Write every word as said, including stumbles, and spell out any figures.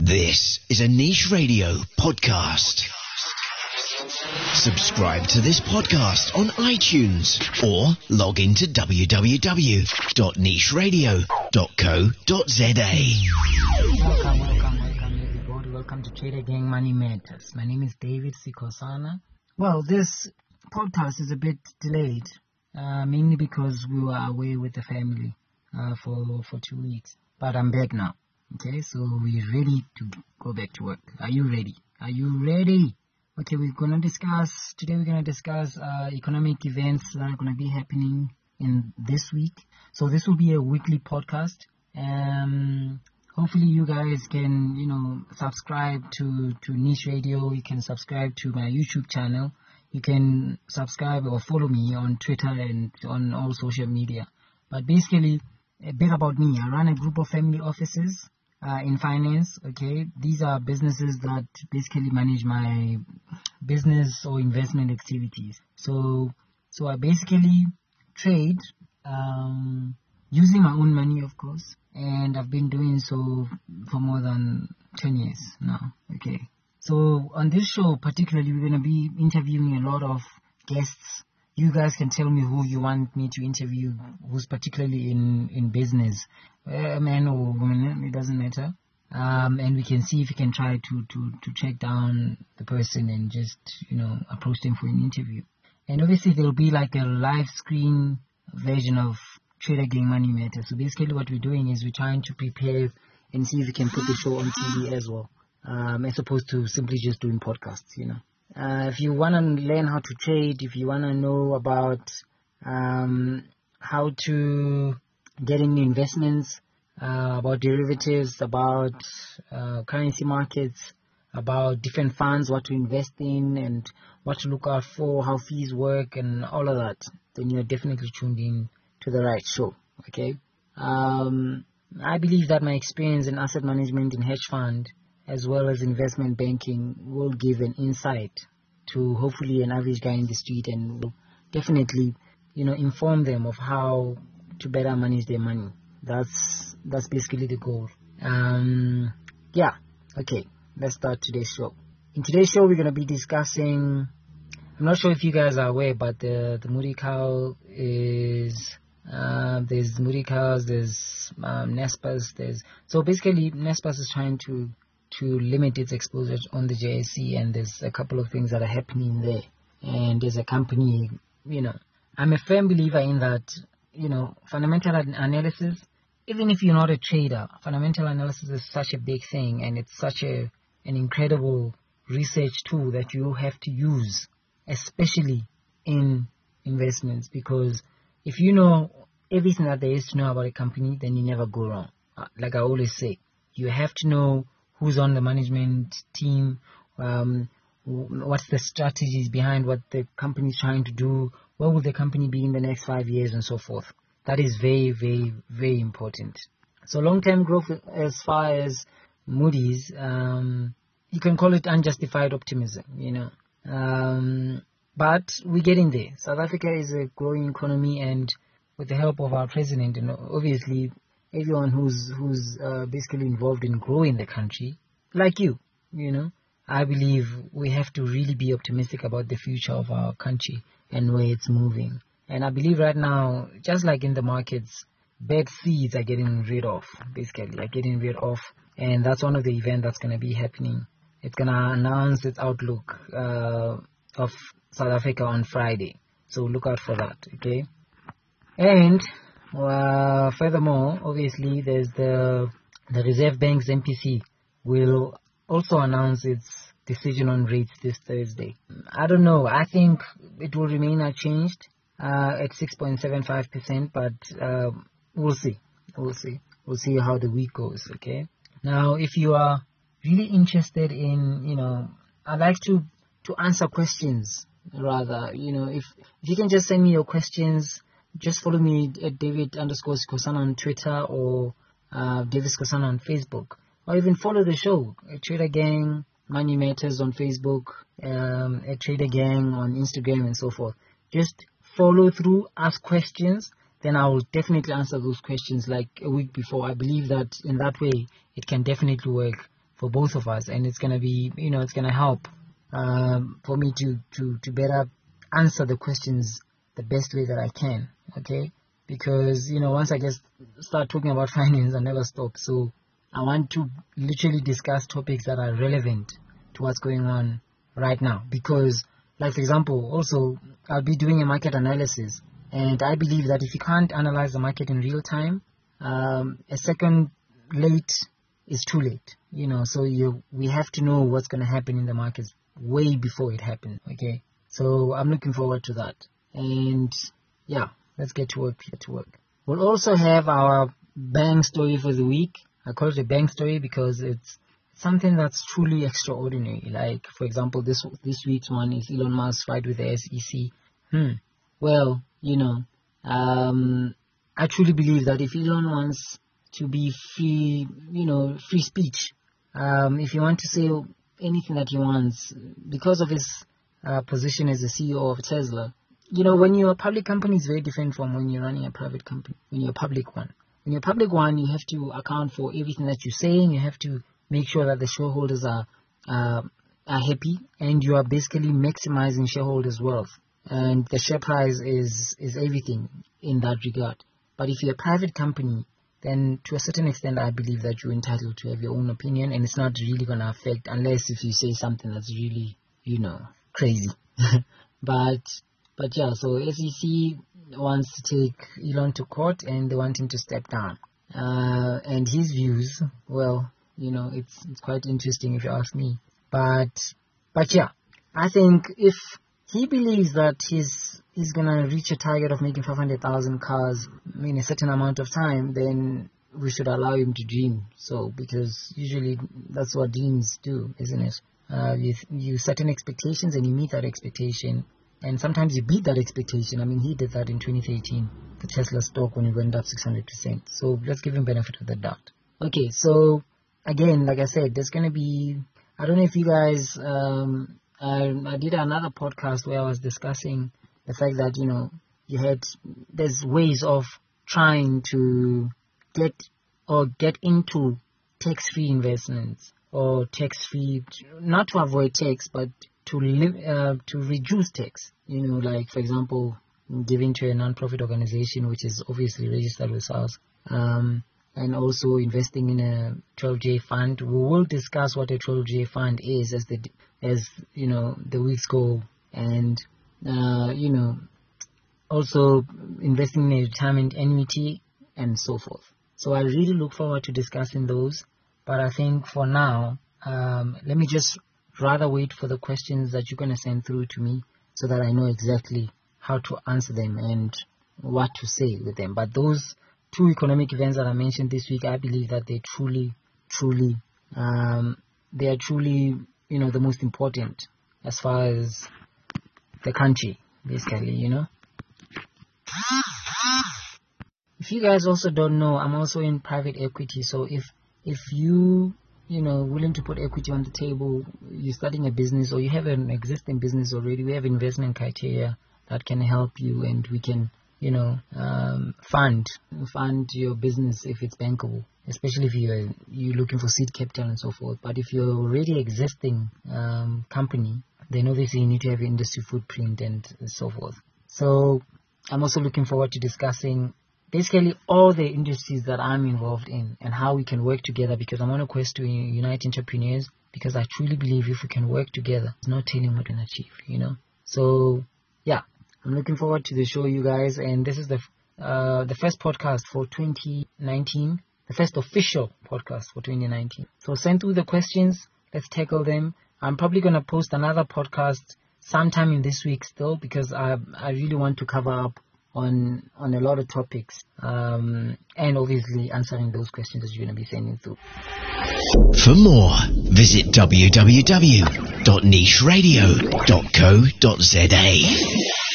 This is a Niche Radio podcast. Subscribe to this podcast on iTunes or log into w w w dot niche radio dot co dot z a. Welcome, welcome, welcome everybody. Welcome to Trader Gang Money Matters. My name is David Sikosana. Well, this podcast is a bit delayed, uh, mainly because we were away with the family uh, for, for two weeks. But I'm back now. Okay, so we're ready to go back to work. Are you ready? Are you ready? Okay, we're going to discuss, today we're going to discuss uh, economic events that are going to be happening in this week. So this will be a weekly podcast. Um, hopefully you guys can, you know, subscribe to, to Niche Radio. You can subscribe to my YouTube channel. You can subscribe or follow me on Twitter and on all social media. But basically, a bit about me. I run a group of family offices Uh, in finance. Okay, these are businesses that basically manage my business or investment activities. So, so I basically trade um, using my own money, of course, and I've been doing so for more than ten years now. Okay, so on this show, particularly, we're going to be interviewing a lot of guests. You guys can tell me who you want me to interview, who's particularly in, in business, a man or woman, it doesn't matter. Um, and we can see if we can try to, to, to track down the person and just, you know, approach them for an interview. And obviously there'll be like a live screen version of Trader Gang Money Matters. So basically what we're doing is we're trying to prepare and see if we can put the show on T V as well, um, as opposed to simply just doing podcasts, you know. Uh, if you want to learn how to trade, if you want to know about um, how to get into investments, uh, about derivatives, about uh, currency markets, about different funds, what to invest in and what to look out for, how fees work and all of that, then you're definitely tuned in to the right show, okay? Um, I believe that my experience in asset management and hedge fund as well as investment banking will give an insight to hopefully an average guy in the street and will definitely, you know, inform them of how to better manage their money. That's that's basically the goal. Um, yeah, okay, let's start today's show. In today's show, we're going to be discussing, I'm not sure if you guys are aware, but the, the Moody Cow is, uh, there's Moody Cows, there's um, Naspers, there's, so basically Naspers is trying to to limit its exposure on the J S E, and there's a couple of things that are happening there. And as a company, you know, I'm a firm believer in that, you know, fundamental analysis, even if you're not a trader, fundamental analysis is such a big thing, and it's such a an incredible research tool that you have to use, especially in investments, because if you know everything that there is to know about a company, then you never go wrong. Like I always say, you have to know who's on the management team, um, what's the strategies behind what the company is trying to do, where will the company be in the next five years and so forth. That is very, very, very important. So long-term growth as far as Moody's, um, you can call it unjustified optimism, you know. Um, but we're getting there. South Africa is a growing economy, and with the help of our president, and obviously everyone who's who's uh, basically involved in growing the country, like you, you know, I believe we have to really be optimistic about the future of our country and where it's moving. And I believe right now, just like in the markets, bad seeds are getting rid of, basically, are getting rid of. And that's one of the events that's going to be happening. It's going to announce its outlook uh, of South Africa on Friday. So look out for that, okay? And Uh, furthermore, obviously, there's the the Reserve Bank's M P C will also announce its decision on rates this Thursday. I don't know. I think it will remain unchanged uh, at six point seven five percent, but uh, we'll see. We'll see. We'll see how the week goes. Okay. Now, if you are really interested in, you know, I'd like to to answer questions rather. You know, if if you can just send me your questions. Just follow me at David underscore Sikosana on Twitter or uh, David Sikosana on Facebook. Or even follow the show at Trader Gang Money Matters on Facebook, um, at Trader Gang on Instagram and so forth. Just follow through, ask questions, then I will definitely answer those questions like a week before. I believe that in that way it can definitely work for both of us, and it's gonna be, you know, it's gonna help um, for me to, to, to better answer the questions the best way that I can, okay? Because, you know, once I just start talking about finance, I never stop. So I want to literally discuss topics that are relevant to what's going on right now. Because, like, for example, also, I'll be doing a market analysis. And I believe that if you can't analyze the market in real time, um, a second late is too late. You know, so you we have to know what's going to happen in the markets way before it happens, okay? So I'm looking forward to that. And, yeah. Let's get to work. Get to work. We'll also have our bang story for the week. I call it a bang story because it's something that's truly extraordinary. Like, for example, this this week's one is Elon Musk's fight with the S E C. Hmm. Well, you know, um, I truly believe that if Elon wants to be free, you know, free speech, um, if he wants to say anything that he wants, because of his uh, position as the C E O of Tesla. You know, when you're a public company, it's very different from when you're running a private company, when you're a public one. When you're a public one, you have to account for everything that you're saying. You have to make sure that the shareholders are, uh, are happy, and you are basically maximizing shareholders' wealth. And the share price is, is everything in that regard. But if you're a private company, then to a certain extent, I believe that you're entitled to have your own opinion, and it's not really going to affect, unless if you say something that's really, you know, crazy. but... But yeah, so S E C wants to take Elon to court, and they want him to step down. Uh, and his views, well, you know, it's it's quite interesting if you ask me. But but yeah, I think if he believes that he's he's gonna reach a target of making five hundred thousand cars in a certain amount of time, then we should allow him to dream. So because usually that's what dreams do, isn't it? Uh, you you set an expectations and you meet that expectation. And sometimes you beat that expectation. I mean, he did that in twenty thirteen, the Tesla stock, when it went up six hundred percent. So let's give him benefit of the doubt. Okay, so again, like I said, there's going to be, I don't know if you guys, um, I, I did another podcast where I was discussing the fact that, you know, you had, there's ways of trying to get or get into tax-free investments or tax-free, not to avoid tax, but to live, uh, to reduce tax, you know, like, for example, giving to a non-profit organization, which is obviously registered with S A R S, um, and also investing in a twelve J fund. We will discuss what a twelve J fund is as the, as, you know, the weeks go, and, uh, you know, also investing in a retirement annuity and so forth. So I really look forward to discussing those, but I think for now, um, let me just rather wait for the questions that you're going to send through to me so that I know exactly how to answer them and what to say with them. But those two economic events that I mentioned this week, I believe that they truly, truly, um, they are truly, you know, the most important as far as the country, basically, you know. If you guys also don't know, I'm also in private equity. So if, if you... you know, willing to put equity on the table, you're starting a business or you have an existing business already, we have investment criteria that can help you, and we can, you know, um, fund fund your business if it's bankable, especially if you're, you're looking for seed capital and so forth. But if you're already existing um, company, then obviously you need to have an industry footprint and so forth. So I'm also looking forward to discussing basically all the industries that I'm involved in and how we can work together, because I'm on a quest to unite entrepreneurs, because I truly believe if we can work together, there's no telling what we can achieve, you know. So yeah, I'm looking forward to the show, you guys, and this is the uh, the first podcast for twenty nineteen, the first official podcast for twenty nineteen. So send through the questions, let's tackle them. I'm probably going to post another podcast sometime in this week still, because I I really want to cover up on on a lot of topics, um, and obviously answering those questions that you're going to be sending through. For more, visit w w w dot niche radio dot co dot z a.